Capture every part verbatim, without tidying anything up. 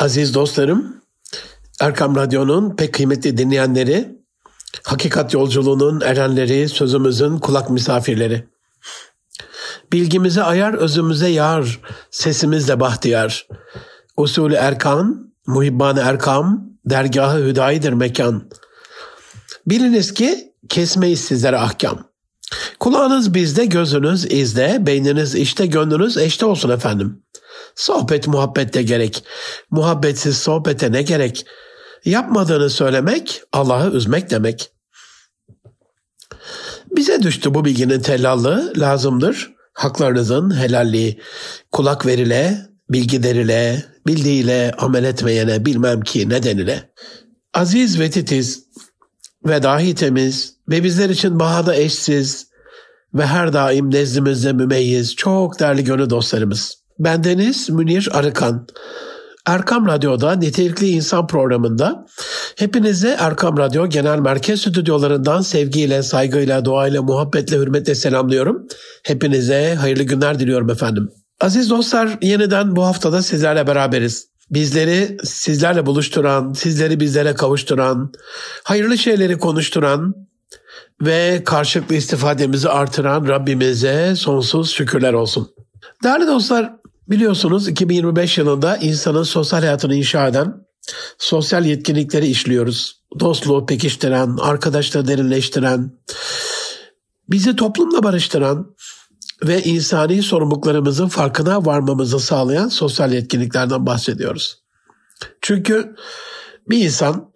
Aziz dostlarım, Erkam Radyo'nun pek kıymetli dinleyenleri, hakikat yolculuğunun erenleri, sözümüzün kulak misafirleri. Bilgimize ayar, özümüze yar, sesimizle bahtiyar. Usulü erkan, muhibban erkam, dergahı hüdayidir mekan. Biliniz ki kesmeyiz sizlere ahkam. Kulağınız bizde, gözünüz izde, beyniniz işte, gönlünüz eşte olsun efendim. Sohbet muhabbette gerek. Muhabbetsiz sohbete ne gerek? Yapmadığını söylemek, Allah'ı üzmek demek. Bize düştü bu bilginin tellallığı, lazımdır. Haklarınızın helalliği. Kulak verile, bilgi derile, bildiğiyle amel etmeyene bilmem ki nedenile. Aziz ve titiz ve dahi temiz ve bizler için bahada eşsiz ve her daim nezdimizde mümeyyiz çok değerli gönül dostlarımız. Bendeniz Münir Arıkan. Erkam Radyo'da Nitelikli İnsan programında hepinize Erkam Radyo Genel Merkez Stüdyolarından sevgiyle, saygıyla, duayla, muhabbetle, hürmetle selamlıyorum. Hepinize hayırlı günler diliyorum efendim. Aziz dostlar, yeniden bu haftada sizlerle beraberiz. Bizleri sizlerle buluşturan, sizleri bizlere kavuşturan, hayırlı şeyleri konuşturan ve karşılıklı istifademizi artıran Rabbimize sonsuz şükürler olsun. Değerli dostlar, biliyorsunuz iki bin yirmi beş yılında insanın sosyal hayatını inşa eden sosyal yetkinlikleri işliyoruz. Dostluğu pekiştiren, arkadaşlığı derinleştiren, bizi toplumla barıştıran ve insani sorumluluklarımızın farkına varmamızı sağlayan sosyal yetkinliklerden bahsediyoruz. Çünkü bir insan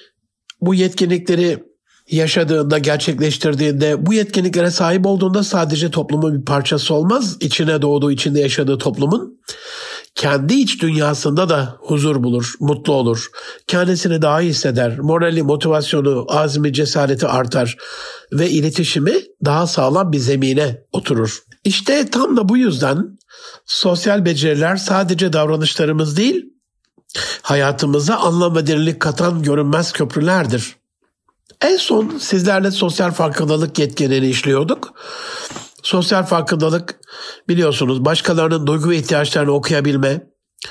bu yetkinlikleri yaşadığında, gerçekleştirdiğinde, bu yetkinliklere sahip olduğunda sadece toplumun bir parçası olmaz. İçine doğduğu, içinde yaşadığı toplumun kendi iç dünyasında da huzur bulur, mutlu olur. Kendisini daha iyi hisseder. Morali, motivasyonu, azmi, cesareti artar ve iletişimi daha sağlam bir zemine oturur. İşte tam da bu yüzden sosyal beceriler sadece davranışlarımız değil, hayatımıza anlam ve derinlik katan görünmez köprülerdir. En son sizlerle sosyal farkındalık yetkinliğini işliyorduk. Sosyal farkındalık biliyorsunuz başkalarının duygu ve ihtiyaçlarını okuyabilme,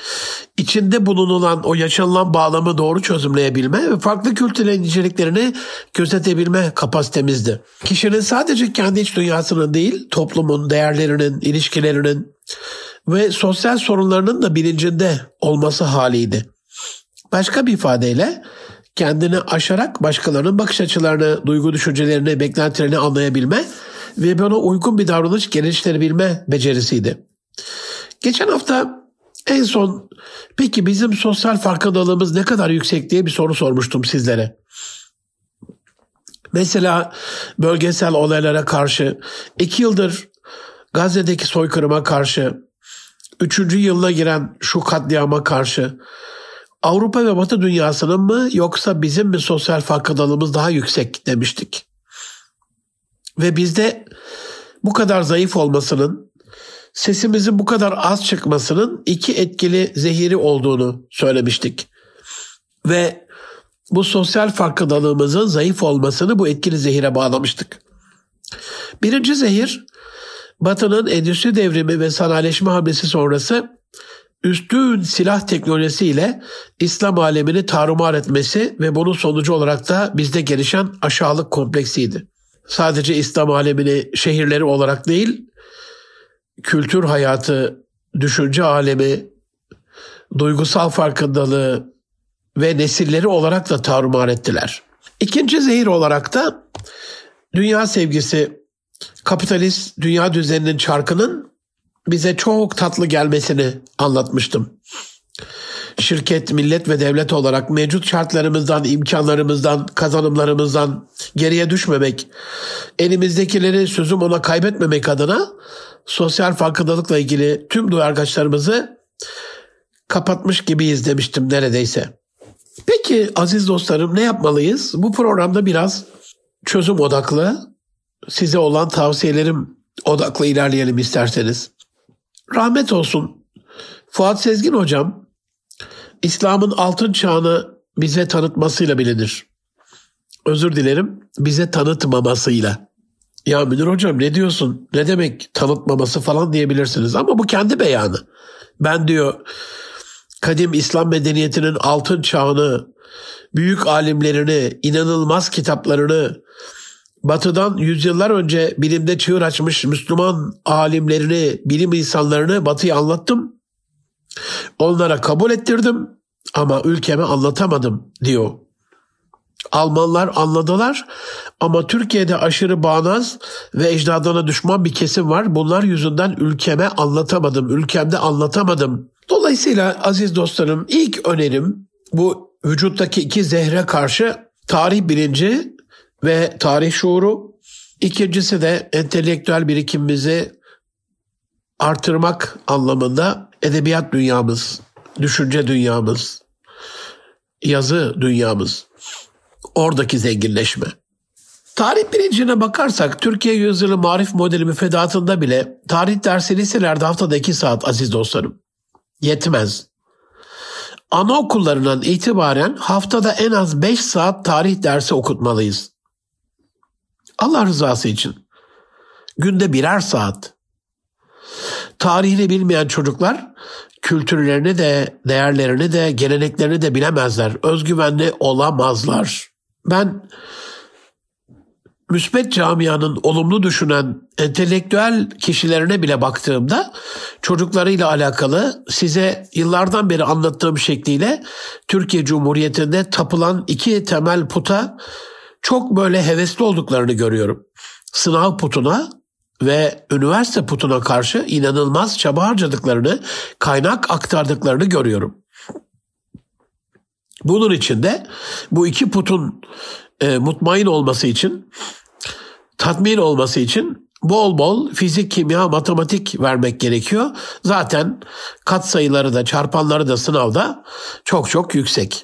içinde bulunulan o yaşanılan bağlamı doğru çözümleyebilme ve farklı kültürlerin niceliklerini gözetebilme kapasitemizdi. Kişinin sadece kendi iç dünyasının değil, toplumun, değerlerinin, ilişkilerinin ve sosyal sorunlarının da bilincinde olması haliydi. Başka bir ifadeyle kendini aşarak başkalarının bakış açılarını, duygu düşüncelerini, beklentilerini anlayabilme ve buna uygun bir davranış geliştirebilme becerisiydi. Geçen hafta en son peki bizim sosyal farkındalığımız ne kadar yüksek diye bir soru sormuştum sizlere. Mesela bölgesel olaylara karşı, iki yıldır Gazze'deki soykırıma karşı, üçüncü yılına giren şu katliama karşı, Avrupa ve Batı dünyasının mı yoksa bizim mi sosyal farkındalığımız daha yüksek demiştik. Ve bizde bu kadar zayıf olmasının, sesimizin bu kadar az çıkmasının iki etkili zehiri olduğunu söylemiştik. Ve bu sosyal farkındalığımızın zayıf olmasını bu etkili zehire bağlamıştık. Birinci zehir, Batı'nın endüstri devrimi ve sanayileşme hamlesi sonrası üstün silah teknolojisiyle İslam alemini tarumar etmesi ve bunun sonucu olarak da bizde gelişen aşağılık kompleksiydi. Sadece İslam alemini şehirleri olarak değil, kültür hayatı, düşünce alemi, duygusal farkındalığı ve nesilleri olarak da tarumar ettiler. İkinci zehir olarak da dünya sevgisi, kapitalist dünya düzeninin çarkının bize çok tatlı gelmesini anlatmıştım. Şirket, millet ve devlet olarak mevcut şartlarımızdan, imkanlarımızdan, kazanımlarımızdan geriye düşmemek, elimizdekileri sözüm ona kaybetmemek adına sosyal farkındalıkla ilgili tüm duyargaçlarımızı kapatmış gibiyiz demiştim neredeyse. Peki aziz dostlarım, ne yapmalıyız? Bu programda biraz çözüm odaklı, size olan tavsiyelerim odaklı ilerleyelim isterseniz. Rahmet olsun Fuat Sezgin hocam, İslam'ın altın çağını bize tanıtmasıyla bilinir. Özür dilerim, bize tanıtmamasıyla. Ya Münir hocam ne diyorsun? Ne demek tanıtmaması falan diyebilirsiniz ama bu kendi beyanı. Ben diyor kadim İslam medeniyetinin altın çağını, büyük alimlerini, inanılmaz kitaplarını, Batı'dan yüzyıllar önce bilimde çığır açmış Müslüman alimlerini, bilim insanlarını Batı'ya anlattım. Onlara kabul ettirdim ama ülkeme anlatamadım diyor. Almanlar anladılar ama Türkiye'de aşırı bağnaz ve ecdadına düşman bir kesim var. Bunlar yüzünden ülkeme anlatamadım, ülkemde anlatamadım. Dolayısıyla aziz dostlarım, ilk önerim bu vücuttaki iki zehre karşı tarih bilinci ve tarih şuuru. İkincisi de entelektüel birikimimizi artırmak anlamında edebiyat dünyamız, düşünce dünyamız, yazı dünyamız, oradaki zenginleşme. Tarih bilincine bakarsak Türkiye Yüzyılı Marif Modeli müfredatında bile tarih dersi liselerde haftada iki saat aziz dostlarım. Yetmez. Anaokullarından itibaren haftada en az beş saat tarih dersi okutmalıyız. Allah rızası için. Günde birer saat. Tarihini bilmeyen çocuklar kültürlerini de, değerlerini de, geleneklerini de bilemezler. Özgüvenli olamazlar. Ben müsbet camianın olumlu düşünen entelektüel kişilerine bile baktığımda çocuklarıyla alakalı size yıllardan beri anlattığım şekliyle Türkiye Cumhuriyeti'nde tapılan iki temel puta çok böyle hevesli olduklarını görüyorum. Sınav putuna ve üniversite putuna karşı inanılmaz çaba harcadıklarını, kaynak aktardıklarını görüyorum. Bunun için de bu iki putun e, mutmain olması için, tatmin olması için bol bol fizik, kimya, matematik vermek gerekiyor. Zaten katsayıları da çarpanları da sınavda çok çok yüksek.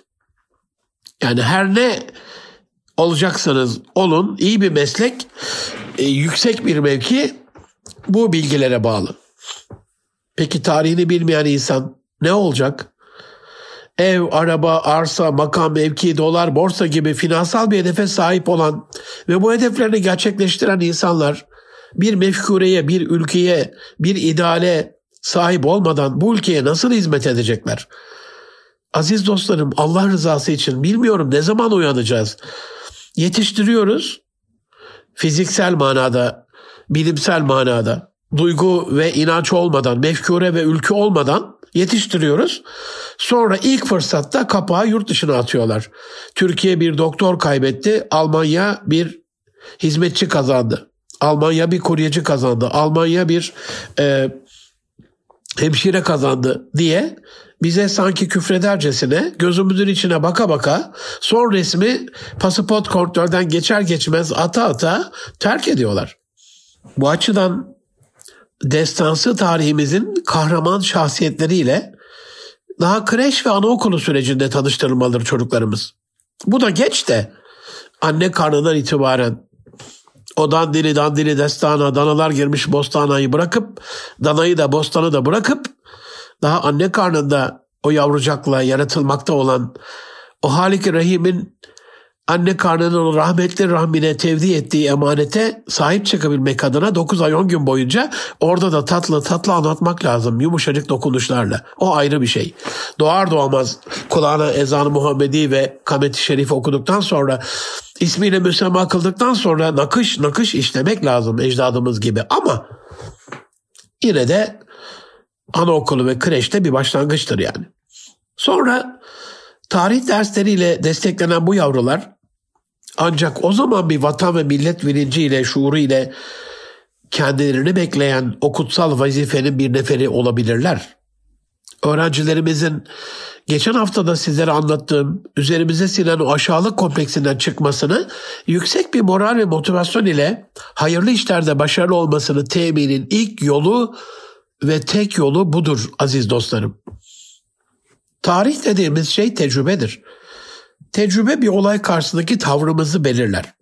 Yani her ne olacaksanız olun, iyi bir meslek, e, yüksek bir mevki bu bilgilere bağlı. Peki tarihini bilmeyen insan ne olacak? Ev, araba, arsa, makam, mevki, dolar, borsa gibi finansal bir hedefe sahip olan ve bu hedeflerini gerçekleştiren insanlar bir mefkureye, bir ülkeye, bir ideale sahip olmadan bu ülkeye nasıl hizmet edecekler? Aziz dostlarım, Allah rızası için bilmiyorum ne zaman uyanacağız. Yetiştiriyoruz fiziksel manada, bilimsel manada, duygu ve inanç olmadan, mefkure ve ülke olmadan yetiştiriyoruz. Sonra ilk fırsatta kapağı yurt dışına atıyorlar. Türkiye bir doktor kaybetti, Almanya bir hizmetçi kazandı. Almanya bir kuryeci kazandı. Almanya bir e, hemşire kazandı diye bize sanki küfredercesine gözümüzün içine baka baka son resmi pasaport kontrolden geçer geçmez ata ata terk ediyorlar. Bu açıdan destansı tarihimizin kahraman şahsiyetleriyle daha kreş ve anaokulu sürecinde tanıştırılmalıdır çocuklarımız. Bu da geç de anne karnından itibaren o dandini dandini destana, danalar girmiş bostanayı bırakıp, danayı da bostanı da bırakıp daha anne karnında o yavrucakla yaratılmakta olan o Halik-i Rahim'in anne karnının rahmetli rahmine tevdi ettiği emanete sahip çıkabilmek adına dokuz ay on gün boyunca orada da tatlı tatlı anlatmak lazım. Yumuşacık dokunuşlarla. O ayrı bir şey. Doğar doğmaz kulağına ezan-ı Muhammedi ve kamet-i şerif okuduktan sonra, ismiyle müsemma kıldıktan sonra nakış nakış işlemek lazım ecdadımız gibi. Ama yine de anaokulu ve kreşte bir başlangıçtır yani. Sonra tarih dersleriyle desteklenen bu yavrular ancak o zaman bir vatan ve millet bilinciyle, şuuruyla kendilerini bekleyen o kutsal vazifenin bir neferi olabilirler. Öğrencilerimizin geçen hafta da sizlere anlattığım üzerimize sinen o aşağılık kompleksinden çıkmasını, yüksek bir moral ve motivasyon ile hayırlı işlerde başarılı olmasını teminin ilk yolu ve tek yolu budur aziz dostlarım. Tarih dediğimiz şey tecrübedir. Tecrübe bir olay karşısındaki tavrımızı belirler.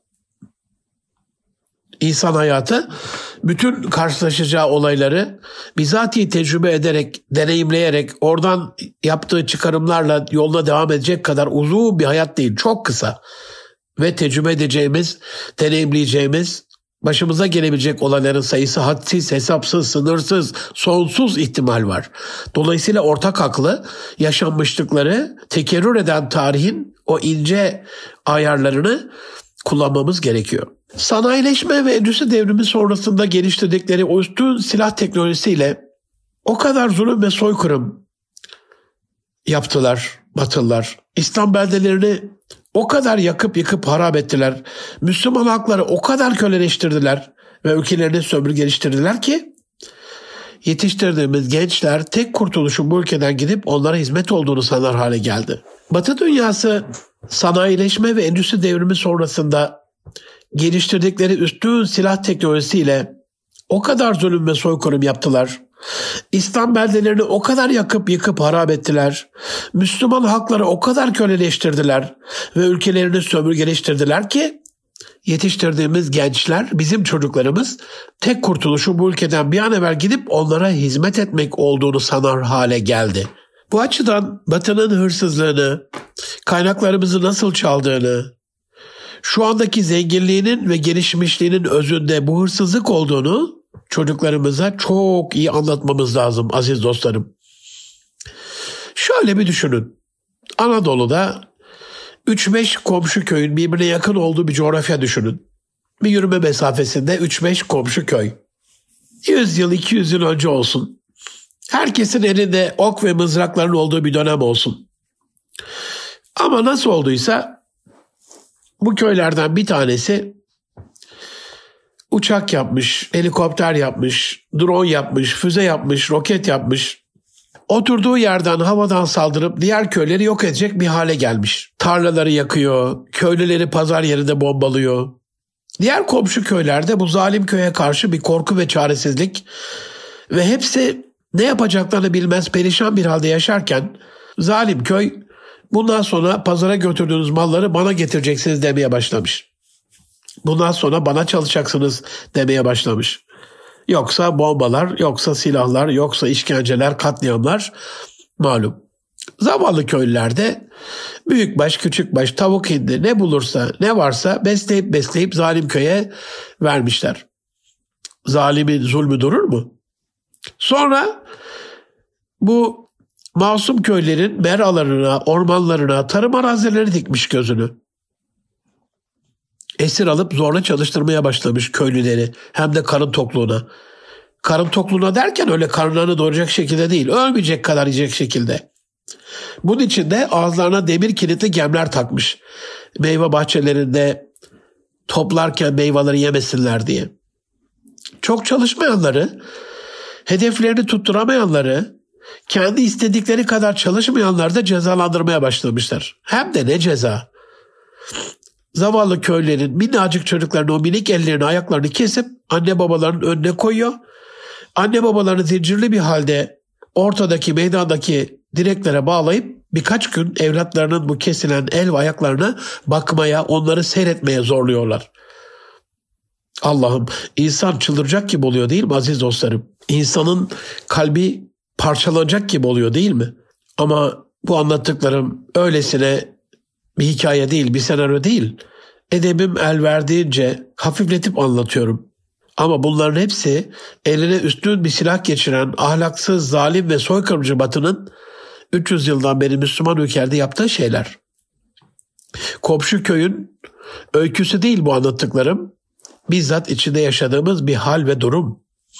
İnsan hayatı bütün karşılaşacağı olayları bizatihi tecrübe ederek, deneyimleyerek, oradan yaptığı çıkarımlarla yoluna devam edecek kadar uzun bir hayat değil, çok kısa. Ve tecrübe edeceğimiz, deneyimleyeceğimiz Başımıza gelebilecek olayların sayısı hadsiz, hesapsız, sınırsız, sonsuz ihtimal var. Dolayısıyla ortak aklı, yaşanmışlıkları tekerrür eden tarihin o ince ayarlarını kullanmamız gerekiyor. Sanayileşme ve endüstri devrimi sonrasında geliştirdikleri o üstün silah teknolojisiyle o kadar zulüm ve soykırım yaptılar Batılılar. İslam beldelerini o kadar yakıp yıkıp harap ettiler. Müslüman halkları o kadar köleleştirdiler ve ülkelerini sömürgeleştirdiler ki yetiştirdiğimiz gençler tek kurtuluşun bu ülkeden gidip onlara hizmet olduğunu sanar hale geldi. Batı dünyası sanayileşme ve endüstri devrimi sonrasında geliştirdikleri üstün silah teknolojisiyle o kadar zulüm ve soykırım yaptılar. İslam beldelerini o kadar yakıp yıkıp harap ettiler. Müslüman halkları o kadar köleleştirdiler ve ülkelerini sömürgeleştirdiler ki yetiştirdiğimiz gençler, bizim çocuklarımız tek kurtuluşu bu ülkeden bir an evvel gidip onlara hizmet etmek olduğunu sanar hale geldi. Bu açıdan Batı'nın hırsızlığını, kaynaklarımızı nasıl çaldığını, şu andaki zenginliğinin ve gelişmişliğinin özünde bu hırsızlık olduğunu çocuklarımıza çok iyi anlatmamız lazım aziz dostlarım. Şöyle bir düşünün. Anadolu'da üç beş komşu köyün birbirine yakın olduğu bir coğrafya düşünün. Bir yürüme mesafesinde üç beş komşu köy. yüz yıl, iki yüz yıl önce olsun. Herkesin elinde ok ve mızrakların olduğu bir dönem olsun. Ama nasıl olduysa bu köylerden bir tanesi uçak yapmış, helikopter yapmış, drone yapmış, füze yapmış, roket yapmış. Oturduğu yerden havadan saldırıp diğer köyleri yok edecek bir hale gelmiş. Tarlaları yakıyor, köylüleri pazar yerinde bombalıyor. Diğer komşu köylerde bu zalim köye karşı bir korku ve çaresizlik ve hepsi ne yapacaklarını bilmez perişan bir halde yaşarken zalim köy bundan sonra pazara götürdüğünüz malları bana getireceksiniz demeye başlamış. Bundan sonra bana çalışacaksınız demeye başlamış. Yoksa bombalar, yoksa silahlar, yoksa işkenceler, katliamlar malum. Zavallı köylülerde büyükbaş, küçükbaş, tavuk hindi ne bulursa, ne varsa besleyip besleyip zalim köye vermişler. Zalimin zulmü durur mu? Sonra bu masum köylerin meralarına, ormanlarına, tarım arazilerine dikmiş gözünü. Esir alıp zorla çalıştırmaya başlamış köylüleri, hem de karın tokluğuna. Karın tokluğuna derken öyle karınlarını doyuracak şekilde değil, ölmeyecek kadar yiyecek şekilde. Bunun için de ağızlarına demir kilitli gemler takmış. Meyve bahçelerinde toplarken meyveleri yemesinler diye. Çok çalışmayanları, hedeflerini tutturamayanları, kendi istedikleri kadar çalışmayanları da cezalandırmaya başlamışlar. Hem de ne ceza. Zavallı köylerin minnacık çocuklarını, o minik ellerini, ayaklarını kesip anne babalarının önüne koyuyor. Anne babalarını zincirli bir halde ortadaki meydandaki direklere bağlayıp birkaç gün evlatlarının bu kesilen el ve ayaklarına bakmaya, onları seyretmeye zorluyorlar. Allah'ım, insan çıldıracak gibi oluyor değil mi aziz dostlarım? İnsanın kalbi parçalanacak gibi oluyor değil mi? Ama bu anlattıklarım öylesine bir hikaye değil, bir senaryo değil. Edebim el verdiğince hafifletip anlatıyorum. Ama bunların hepsi eline üstün bir silah geçiren ahlaksız, zalim ve soykırımcı Batı'nın üç yüz yıldan beri Müslüman ülkelerde yaptığı şeyler. Komşu köyün öyküsü değil bu anlattıklarım. Bizzat içinde yaşadığımız bir hal ve durum.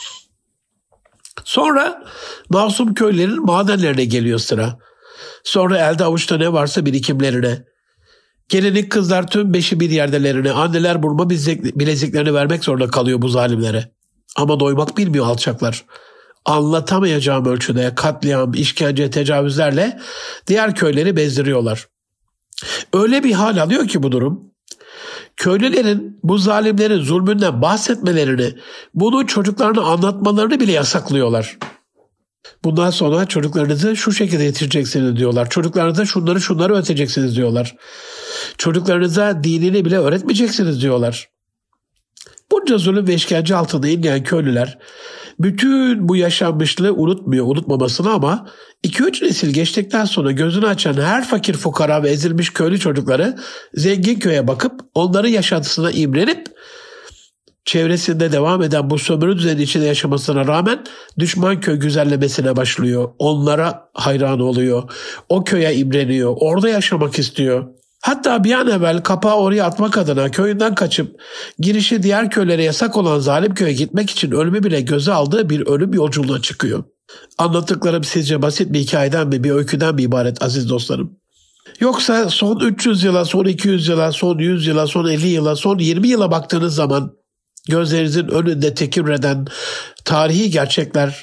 Sonra masum köylerin madenlerine geliyor sıra. Sonra elde avuçta ne varsa birikimlerine. Gelinlik kızlar tüm beşi bir yerdelerine, anneler burma bileziklerini vermek zorunda kalıyor bu zalimlere. Ama doymak bilmiyor alçaklar. Anlatamayacağım ölçüde katliam, işkence, tecavüzlerle diğer köyleri bezdiriyorlar. Öyle bir hal alıyor ki bu durum, köylülerin bu zalimlerin zulmünden bahsetmelerini, bunu çocuklarına anlatmalarını bile yasaklıyorlar. Bundan sonra çocuklarınızı şu şekilde yetiştireceksiniz diyorlar. Çocuklarınıza şunları şunları öğreteceksiniz diyorlar. Çocuklarınıza dinini bile öğretmeyeceksiniz diyorlar. Bunca zulüm ve işkence altında inleyen köylüler bütün bu yaşanmışlığı unutmuyor, unutmamasını, ama iki üç nesil geçtikten sonra gözünü açan her fakir fukara ve ezilmiş köylü çocukları zengin köye bakıp onların yaşantısına imrenip çevresinde devam eden bu sömürü düzeni içinde yaşamasına rağmen düşman köy güzellemesine başlıyor. Onlara hayran oluyor. O köye imreniyor. Orada yaşamak istiyor. Hatta bir an evvel kapağı oraya atmak adına köyünden kaçıp girişi diğer köylere yasak olan zalim köye gitmek için ölümü bile göze aldığı bir ölüm yolculuğuna çıkıyor. Anlattıklarım sizce basit bir hikayeden mi, bir öyküden mi ibaret aziz dostlarım? Yoksa son üç yüz yıla, son iki yüz yıla, son yüz yıla, son elli yıla, son yirmi yıla baktığınız zaman gözlerinizin önünde tekrar eden tarihi gerçekler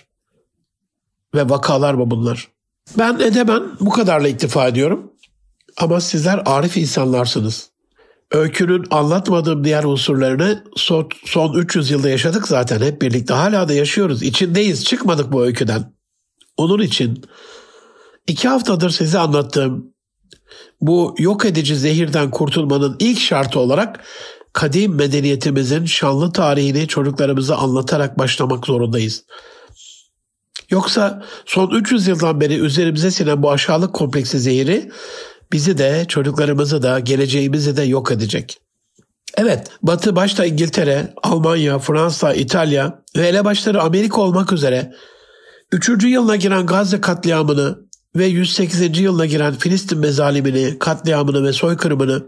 ve vakalar mı bunlar? Ben edemem, bu kadarla iktifa ediyorum. Ama sizler arif insanlarsınız. Öykünün anlatmadığım diğer unsurlarını son, son üç yüz yılda yaşadık zaten hep birlikte. Hala da yaşıyoruz. İçindeyiz. Çıkmadık bu öyküden. Onun için iki haftadır size anlattığım bu yok edici zehirden kurtulmanın ilk şartı olarak kadim medeniyetimizin şanlı tarihini çocuklarımıza anlatarak başlamak zorundayız. Yoksa son üç yüz yıldan beri üzerimize sinen bu aşağılık kompleksi zehiri bizi de, çocuklarımızı da, geleceğimizi de yok edecek. Evet, Batı başta İngiltere, Almanya, Fransa, İtalya ve elebaşları Amerika olmak üzere üçüncü yılına giren Gazze katliamını ve yüz sekizinci yılına giren Filistin mezalimini, katliamını ve soykırımını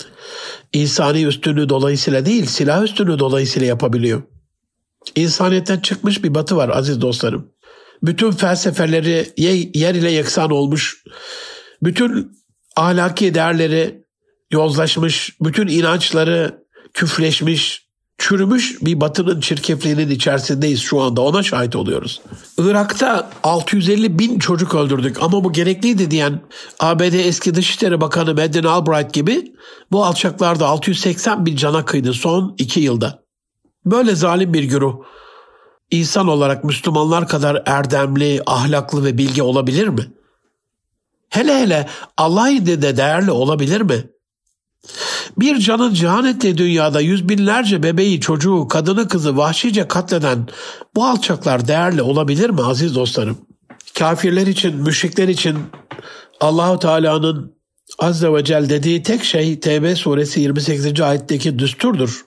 insani üstünlüğü dolayısıyla değil, silah üstünlüğü dolayısıyla yapabiliyor. İnsaniyetten çıkmış bir Batı var aziz dostlarım. Bütün felsefeleri yer ile yeksan olmuş, bütün ahlaki değerleri yozlaşmış, bütün inançları küfleşmiş, çürümüş bir Batı'nın çirkefliğinin içerisindeyiz şu anda. Ona şahit oluyoruz. Irak'ta altı yüz elli bin çocuk öldürdük ama bu gerekliydi diyen A B D eski Dışişleri Bakanı Madeleine Albright gibi bu alçaklarda altı yüz seksen bin cana kıydı son iki yılda. Böyle zalim bir güruh insan olarak Müslümanlar kadar erdemli, ahlaklı ve bilge olabilir mi? Hele hele Allah indinde değerli olabilir mi? Bir canın cihan ettiği dünyada yüz binlerce bebeği, çocuğu, kadını, kızı vahşice katleden bu alçaklar değerli olabilir mi aziz dostlarım? Kafirler için, müşrikler için Allah-u Teala'nın Azze ve Celle dediği tek şey Tevbe suresi yirmi sekizinci ayetteki düsturdur.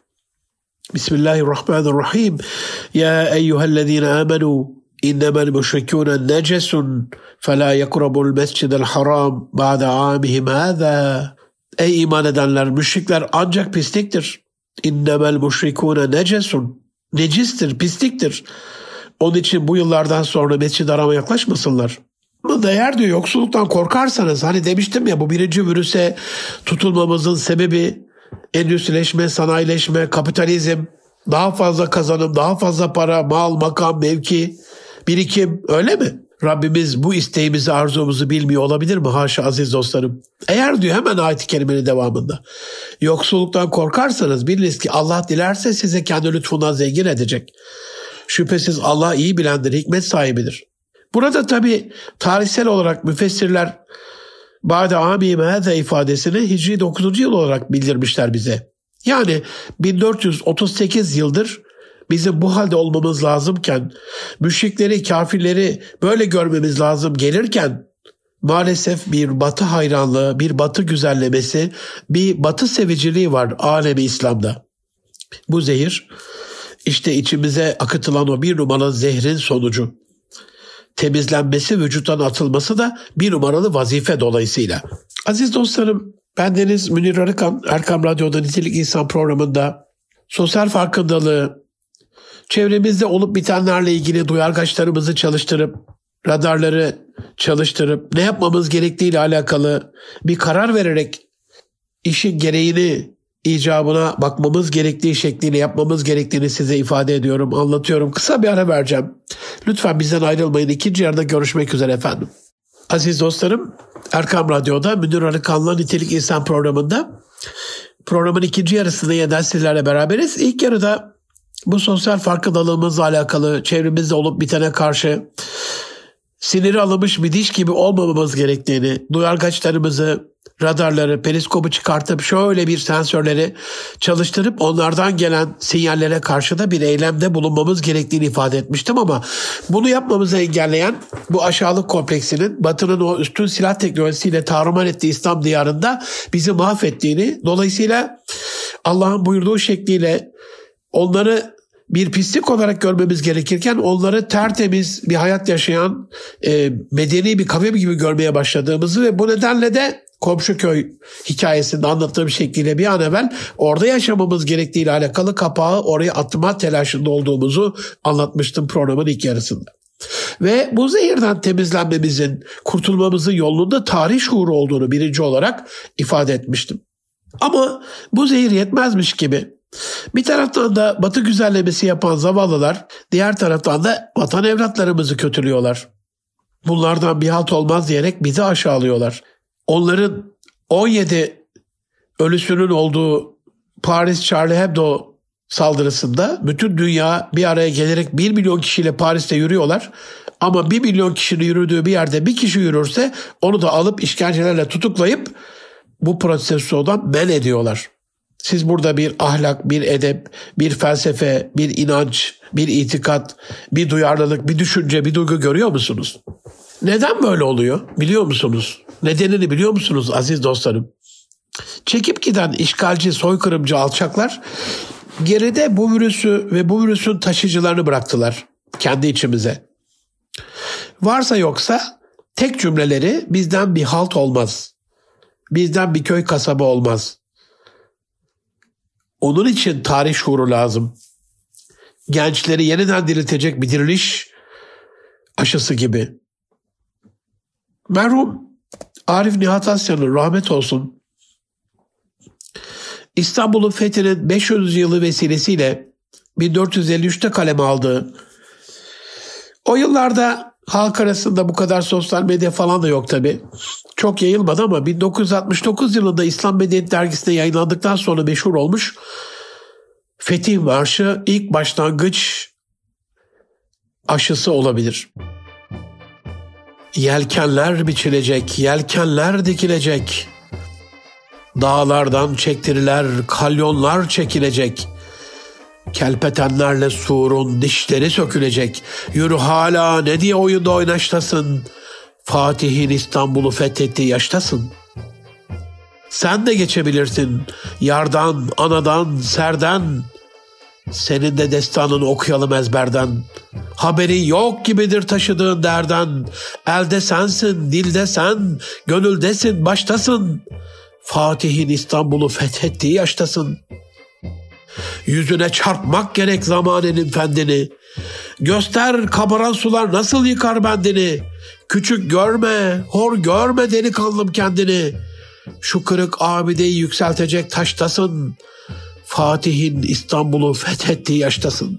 Bismillahirrahmanirrahim. Ya eyyühellezine amenu İnnemel müşrikûne necesun felâ yekrabul mescidel haram ba'de âmihim hâzâ. Ey iman edenler, müşrikler ancak pisliktir. İnnemel müşrikûne necesun. Necistir, pisliktir. Onun için bu yıllardan sonra Mescid-i Haram'a yaklaşmasınlar. Ama değer diyor, yoksulluktan korkarsanız, hani demiştim ya bu birinci virüse tutulmamızın sebebi endüstrileşme, sanayileşme, kapitalizm, daha fazla kazanım, daha fazla para, mal, makam, mevki, birikim, öyle mi? Rabbimiz bu isteğimizi, arzumuzu bilmiyor olabilir mi? Haşa aziz dostlarım. Eğer diyor hemen ayet-i kerimenin devamında yoksulluktan korkarsanız biliniz ki Allah dilerse size kendi lütfundan zengin edecek. Şüphesiz Allah iyi bilendir, hikmet sahibidir. Burada tabi tarihsel olarak müfessirler Ba'de âmihim hâzâ ifadesini Hicri dokuzuncu yıl olarak bildirmişler bize. Yani bin dört yüz otuz sekiz yıldır bizim bu halde olmamız lazımken, müşrikleri, kafirleri böyle görmemiz lazım gelirken maalesef bir Batı hayranlığı, bir Batı güzellemesi, bir Batı seviciliği var alemi İslam'da. Bu zehir işte içimize akıtılan o bir numaralı zehrin sonucu. Temizlenmesi, vücuttan atılması da bir numaralı vazife dolayısıyla. Aziz dostlarım, bendeniz Münir Arıkan, Erkam Radyo'da Nitelik İnsan programında sosyal farkındalığı, çevremizde olup bitenlerle ilgili duyargaçlarımızı çalıştırıp, radarları çalıştırıp, ne yapmamız gerektiğiyle alakalı bir karar vererek işin gereğini, icabına bakmamız gerektiği şekliyle yapmamız gerektiğini size ifade ediyorum, anlatıyorum. Kısa bir ara vereceğim. Lütfen bizden ayrılmayın. İkinci yarıda görüşmek üzere efendim. Aziz dostlarım, Erkam Radyo'da Münir Arıkan'la Nitelik İnsan programında programın ikinci yarısında yeniden sizlerle beraberiz. İlk yarıda bu sosyal farkındalığımızla alakalı, çevremizde olup bitene karşı siniri alınmış bir diş gibi olmamamız gerektiğini, duyargaçlarımızı, radarları, periskopu çıkartıp şöyle bir sensörleri çalıştırıp onlardan gelen sinyallere karşı da bir eylemde bulunmamız gerektiğini ifade etmiştim ama bunu yapmamızı engelleyen bu aşağılık kompleksinin Batı'nın o üstün silah teknolojisiyle tarumar ettiği İslam diyarında bizi mahvettiğini, dolayısıyla Allah'ın buyurduğu şekliyle onları bir pislik olarak görmemiz gerekirken onları tertemiz bir hayat yaşayan e, medeni bir kavim gibi görmeye başladığımızı ve bu nedenle de komşu köy hikayesinde anlattığım şekliyle bir an evvel orada yaşamamız gerektiğiyle alakalı kapağı oraya atma telaşında olduğumuzu anlatmıştım programın ilk yarısında. Ve bu zehirden temizlenmemizin, kurtulmamızın yolunun da tarih şuuru olduğunu birinci olarak ifade etmiştim. Ama bu zehir yetmezmiş gibi bir taraftan da Batı güzellemesi yapan zavallılar, diğer taraftan da vatan evlatlarımızı kötülüyorlar. Bunlardan bir halt olmaz diyerek bizi aşağılıyorlar. Onların on yedi ölüsünün olduğu Paris Charlie Hebdo saldırısında bütün dünya bir araya gelerek bir milyon kişiyle Paris'te yürüyorlar. Ama bir milyon kişinin yürüdüğü bir yerde bir kişi yürürse onu da alıp işkencelerle tutuklayıp bu protestodan men ediyorlar. Siz burada bir ahlak, bir edep, bir felsefe, bir inanç, bir itikat, bir duyarlılık, bir düşünce, bir duygu görüyor musunuz? Neden böyle oluyor? Biliyor musunuz? Nedenini biliyor musunuz aziz dostlarım? Çekip giden işgalci, soykırımcı alçaklar geride bu virüsü ve bu virüsün taşıyıcılarını bıraktılar kendi içimize. Varsa yoksa tek cümleleri bizden bir halt olmaz. Bizden bir köy kasaba olmaz. Onun için tarih şuuru lazım. Gençleri yeniden diriltecek bir diriliş aşısı gibi. Merhum Arif Nihat Asya'nın rahmet olsun İstanbul'un fethinin beş yüz yılı vesilesiyle bin dört yüz elli üçte kaleme aldığı, o yıllarda halk arasında bu kadar sosyal medya falan da yok tabii. Çok yayılmadı ama bin dokuz yüz altmış dokuz yılında İslam Medeniyet Dergisi'nde yayınlandıktan sonra meşhur olmuş Fetih Marşı ilk başlangıç aşısı olabilir. Yelkenler biçilecek, yelkenler dikilecek. Dağlardan çektiriler, kalyonlar çekilecek. Kelpetenlerle surun dişleri sökülecek. Yürü hala ne diye oyunda oynaştasın. Fatih'in İstanbul'u fethettiği yaştasın. Sen de geçebilirsin. Yardan, anadan, serden. Senin de destanını okuyalım ezberden. Haberin yok gibidir taşıdığın derden. Elde sensin, dilde sen, gönüldesin, baştasın. Fatih'in İstanbul'u fethettiği yaştasın. Yüzüne çarpmak gerek zamanenin fendini. Göster kabaran sular nasıl yıkar bendini. Küçük görme, hor görme delikanlım kendini. Şu kırık abideyi yükseltecek taştasın. Fatih'in İstanbul'u fethettiği yaştasın.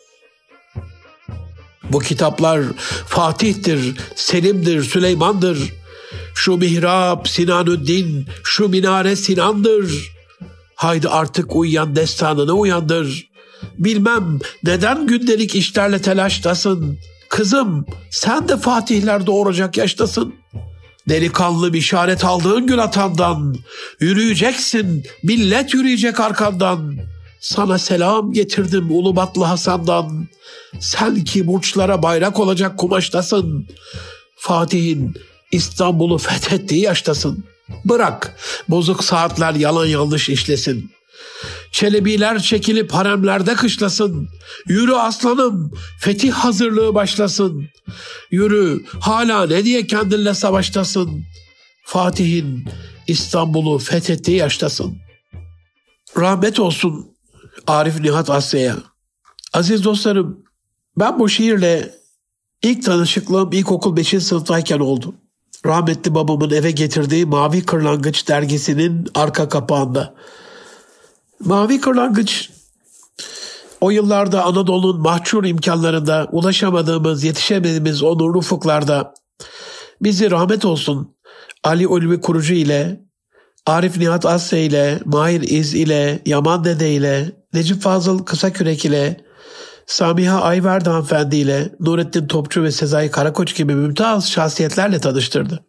Bu kitaplar Fatih'tir, Selim'dir, Süleyman'dır. Şu mihrap Sinanüddin, şu minare Sinan'dır. Haydi artık uyuyan destanını uyandır. Bilmem neden gündelik işlerle telaştasın. Kızım sen de fatihler doğuracak yaştasın. Delikanlı bir işaret aldığın gün atandan. Yürüyeceksin, millet yürüyecek arkandan. Sana selam getirdim Ulubatlı Hasan'dan. Sen ki burçlara bayrak olacak kumaştasın. Fatih'in İstanbul'u fethettiği yaştasın. Bırak bozuk saatler yalan yanlış işlesin. Çelebiler çekilip haremlerde kışlasın. Yürü aslanım, fetih hazırlığı başlasın. Yürü, hala ne diye kendinle savaştasın. Fatih'in İstanbul'u fethettiği yaştasın. Rahmet olsun Arif Nihat Asya'ya. Aziz dostlarım, ben bu şiirle ilk tanışıklığım ilkokul beşinci sınıftayken oldu. Rahmetli babamın eve getirdiği Mavi Kırlangıç dergisinin arka kapağında. Mavi Kırlangıç, o yıllarda Anadolu'nun mahçur imkanlarında ulaşamadığımız, yetişemediğimiz o nurlu ufuklarda bizi rahmet olsun Ali Ulvi Kurucu ile, Arif Nihat Asya ile, Mahir İz ile, Yaman Dede ile, Necip Fazıl Kısakürek ile, Samiha Ayverdi hanımefendi ile, Nurettin Topçu ve Sezai Karakoç gibi mümtaz şahsiyetlerle tanıştırdı.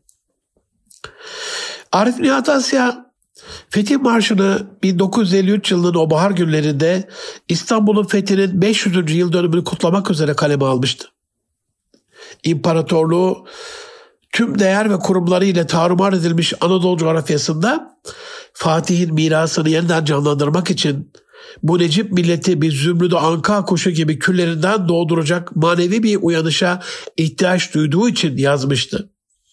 Arif Nihat Asya, Fetih Marşı'nı bin dokuz yüz elli üç yılının o bahar günlerinde İstanbul'un fethinin beş yüzüncü yıl dönümünü kutlamak üzere kaleme almıştı. İmparatorluğu tüm değer ve kurumları ile tarumar edilmiş Anadolu coğrafyasında Fatih'in mirasını yeniden canlandırmak için bu Necip milleti bir zümrüdü anka kuşu gibi küllerinden doğduracak manevi bir uyanışa ihtiyaç duyduğu için yazmıştı.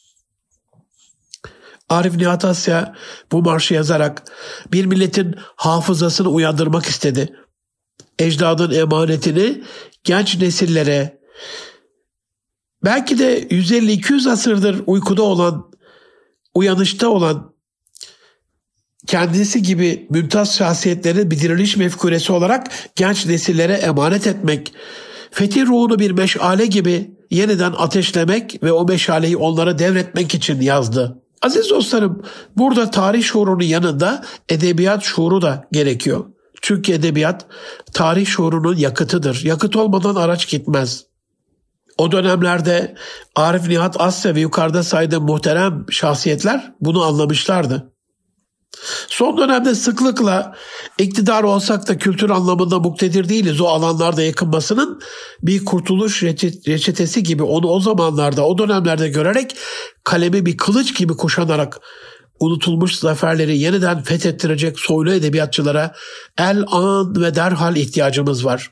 Arif Nihat Asya bu marşı yazarak bir milletin hafızasını uyandırmak istedi. Ecdadın emanetini genç nesillere, belki de yüz elli iki yüz asırdır uykuda olan, uyanışta olan, kendisi gibi mümtaz şahsiyetlerin bir diriliş mefkuresi olarak genç nesillere emanet etmek, fetih ruhunu bir meşale gibi yeniden ateşlemek ve o meşaleyi onlara devretmek için yazdı. Aziz dostlarım, burada tarih şuurunun yanında edebiyat şuuru da gerekiyor. Çünkü edebiyat tarih şuurunun yakıtıdır. Yakıt olmadan araç gitmez. O dönemlerde Arif Nihat Asya ve yukarıda saydığım muhterem şahsiyetler bunu anlamışlardı. Son dönemde sıklıkla iktidar olsak da kültür anlamında muktedir değiliz. O alanlarda yakınmasının bir kurtuluş reçetesi gibi onu o zamanlarda, o dönemlerde görerek kalemi bir kılıç gibi kuşanarak unutulmuş zaferleri yeniden fethettirecek soylu edebiyatçılara el an ve derhal ihtiyacımız var.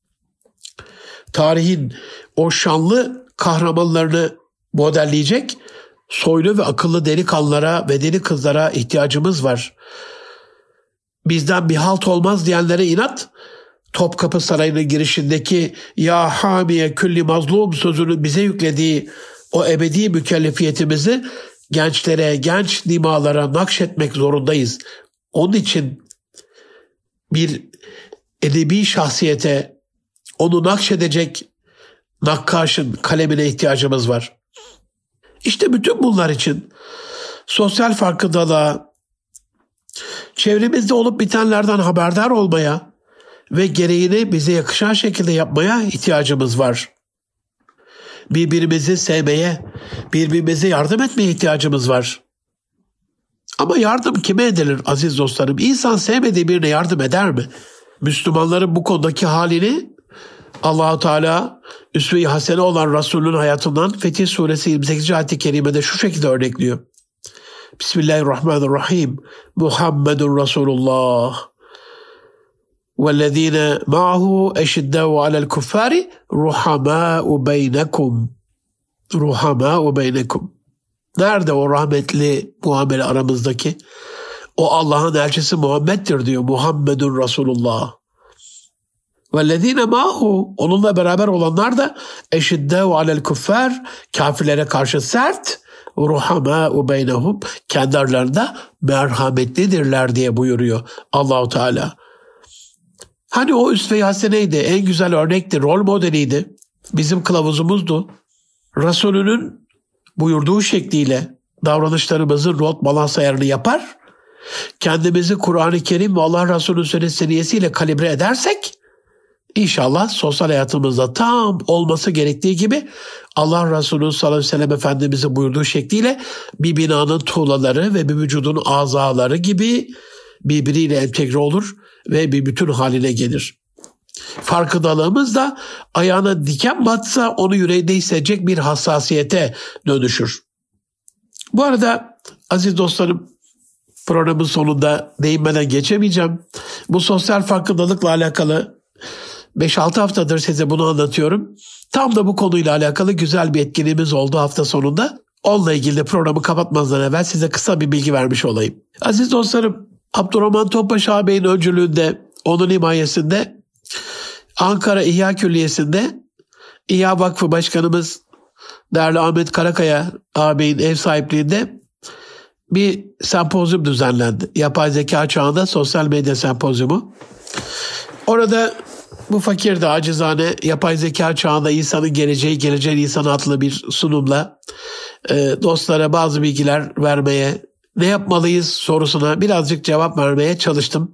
Tarihin o şanlı kahramanlarını modelleyecek soylu ve akıllı delikanlılara ve deli kızlara ihtiyacımız var. Bizden bir halt olmaz diyenlere inat, Topkapı Sarayı'nın girişindeki "Ya hamiye külli mazlum" sözünü bize yüklediği o ebedi mükellefiyetimizi gençlere, genç dimalara nakşetmek zorundayız. Onun için bir edebi şahsiyete, onu nakşedecek nakkaşın kalemine ihtiyacımız var. İşte bütün bunlar için sosyal farkındalığa, çevremizde olup bitenlerden haberdar olmaya ve gereğini bize yakışan şekilde yapmaya ihtiyacımız var. Birbirimizi sevmeye, birbirimize yardım etmeye ihtiyacımız var. Ama yardım kime edilir aziz dostlarım? İnsan sevmediği birine yardım eder mi? Müslümanların bu konudaki halini Allah-u Teala üsve-i hasene olan Resulünün hayatından Fetih Suresi yirmi sekizinci ayet-i kerimede şu şekilde örnekliyor. Bismillahirrahmanirrahim. Muhammedun Resulullah. وَالَّذ۪ينَ مَعَهُ اَشِدَّوْا عَلَى الْكُفَّارِ رُحَمَاءُ بَيْنَكُمْ رُحَمَاءُ بَيْنَكُمْ. Nerede o rahmetli muamele aramızdaki? O Allah'ın elçisi Muhammed'dir diyor. Muhammedun Resulullah. وَالَّذ۪ينَ مَعَهُ onunla beraber olanlar da اَشِدَّوْا عَلَى الْكُفَّارِ kafirlere karşı sert, رُحَمَاءُ بَيْنَهُمْ kendi aralarında merhametlidirler diye buyuruyor Allah-u Teala. Hani o üsve-i haseneydi, en güzel örnekti, rol modeliydi, bizim kılavuzumuzdu. Resulünün buyurduğu şekliyle davranışlarımızın rot balans ayarını yapar, kendimizi Kur'an-ı Kerim ve Allah Resulü'nün sünnesiyle kalibre edersek, İnşallah sosyal hayatımızda tam olması gerektiği gibi Allah Resulü sallallahu aleyhi ve sellem Efendimiz'in buyurduğu şekliyle bir binanın tuğlaları ve bir vücudun azaları gibi birbiriyle entegre olur ve bir bütün haline gelir. Farkındalığımız da ayağına diken batsa onu yüreğinde hissedecek bir hassasiyete dönüşür. Bu arada aziz dostlarım, programın sonunda değinmeden geçemeyeceğim. Bu sosyal farkındalıkla alakalı beş altı haftadır size bunu anlatıyorum. Tam da bu konuyla alakalı güzel bir etkinliğimiz oldu hafta sonunda. Onunla ilgili de programı kapatmazdan evvel size kısa bir bilgi vermiş olayım. Aziz dostlarım, Abdurrahman Topbaş ağabeyin öncülüğünde, onun himayesinde Ankara İhya Külliyesi'nde İhya Vakfı Başkanımız değerli Ahmet Karakaya ağabeyin ev sahipliğinde bir sempozyum düzenlendi. Yapay zeka çağında sosyal medya sempozyumu. Orada bu fakir de acizane yapay zeka çağında insanın geleceği, geleceğin insanı adlı bir sunumla e, dostlara bazı bilgiler vermeye, ne yapmalıyız sorusuna birazcık cevap vermeye çalıştım.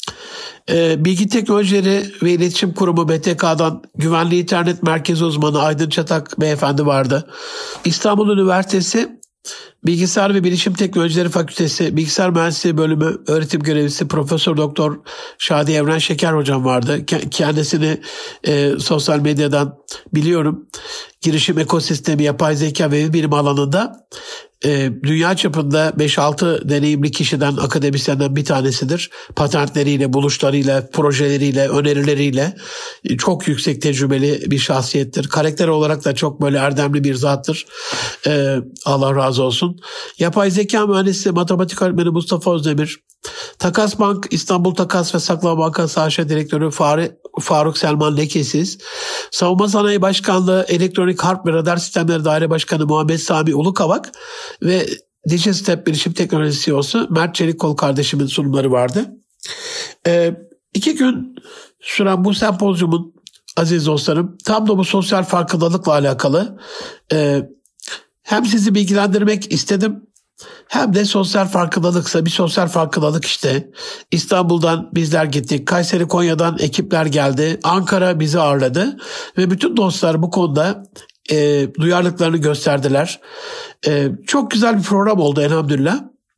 E, Bilgi Teknolojileri ve İletişim Kurumu B T K'dan Güvenli İnternet Merkezi uzmanı Aydın Çatak beyefendi vardı. İstanbul Üniversitesi Bilgisayar ve Bilişim Teknolojileri Fakültesi Bilgisayar Mühendisliği Bölümü öğretim görevlisi Profesör Doktor Şadi Evren Şeker hocam vardı. Kendisini e, sosyal medyadan biliyorum. Girişim ekosistemi, yapay zeka ve bilim alanında e, dünya çapında beş altı deneyimli kişiden, akademisyenden bir tanesidir. Patentleriyle, buluşlarıyla, projeleriyle, önerileriyle e, çok yüksek tecrübeli bir şahsiyettir. Karakter olarak da çok böyle erdemli bir zattır. E, Allah razı olsun. Yapay zeka mühendisi, matematik öğretmeni Mustafa Özdemir, Takas Bank, İstanbul Takas ve Saklama Bankası A Ş Direktörü Faruk Selman Lekesiz, Savunma Sanayi Başkanlığı Elektronik Harp ve Radar Sistemleri Daire Başkanı Muhammed Sami Ulukavak ve Digistep Bilişim Teknolojisi C E O'su Mert Çelikkol kardeşimin sunumları vardı. Ee, iki gün süren bu sempozyumun aziz dostlarım tam da bu sosyal farkındalıkla alakalı e, hem sizi bilgilendirmek istedim, hem de sosyal farkındalıksa bir sosyal farkındalık işte. İstanbul'dan bizler gittik. Kayseri, Konya'dan ekipler geldi. Ankara bizi ağırladı. Ve bütün dostlar bu konuda e, duyarlılıklarını gösterdiler. E, çok güzel bir program oldu elhamdülillah.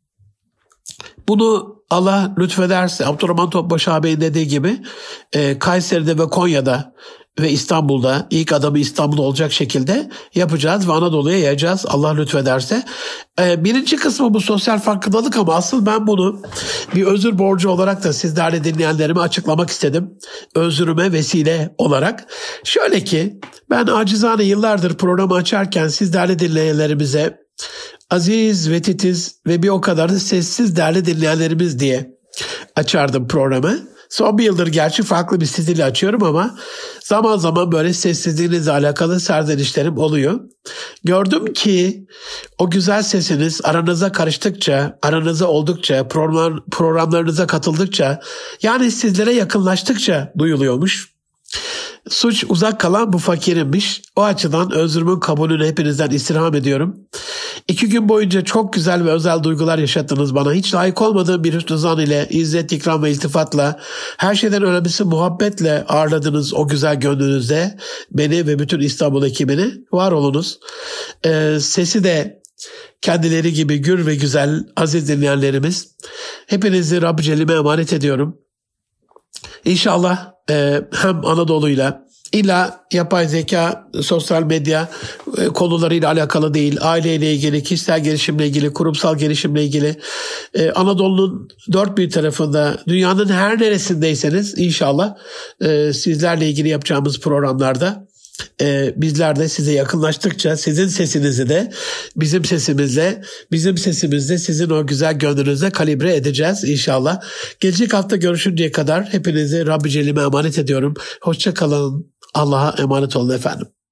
Bunu Allah lütfederse Abdurrahman Topbaş ağabeyin dediği gibi e, Kayseri'de ve Konya'da ve İstanbul'da ilk adamı İstanbul olacak şekilde yapacağız ve Anadolu'ya yayacağız Allah lütfederse. Ee, birinci kısmı bu sosyal farkındalık ama asıl ben bunu bir özür borcu olarak da sizlerle dinleyenlerime açıklamak istedim. Özürüme vesile olarak. Şöyle ki ben acizane yıllardır programı açarken sizlerle dinleyenlerimize aziz ve titiz ve bir o kadar da sessiz değerli dinleyenlerimiz diye açardım programı. Son bir yıldır gerçi farklı bir stille açıyorum ama zaman zaman böyle sessizliğinizle alakalı serzenişlerim oluyor. Gördüm ki o güzel sesiniz aranıza karıştıkça, aranıza oldukça, program, programlarınıza katıldıkça, yani sizlere yakınlaştıkça duyuluyormuş. Suç uzak kalan bu fakirimmiş. O açıdan özrümün kabulünü hepinizden istirham ediyorum. İki gün boyunca çok güzel ve özel duygular yaşattınız bana. Hiç layık olmadığım bir hüsnü zan ile, izzet, ikram ve iltifatla, her şeyden önemlisi muhabbetle ağırladınız o güzel gönlünüzde beni ve bütün İstanbul ekibini. Var olunuz. Ee, sesi de kendileri gibi gür ve güzel aziz dinleyenlerimiz. Hepinizi Rabb-i Celle'ime emanet ediyorum. İnşallah e, hem Anadolu'yla, illa yapay zeka, sosyal medya e, konularıyla alakalı değil, aileyle ilgili, kişisel gelişimle ilgili, kurumsal gelişimle ilgili, e, Anadolu'nun dört bir tarafında, dünyanın her neresindeyseniz inşallah e, sizlerle ilgili yapacağımız programlarda Ee, bizler de size yakınlaştıkça sizin sesinizi de bizim sesimizle, bizim sesimizle sizin o güzel gönlünüze kalibre edeceğiz inşallah. Gelecek hafta görüşünceye kadar hepinizi Rabbi Celle'ime emanet ediyorum. Hoşça kalın. Allah'a emanet olun efendim.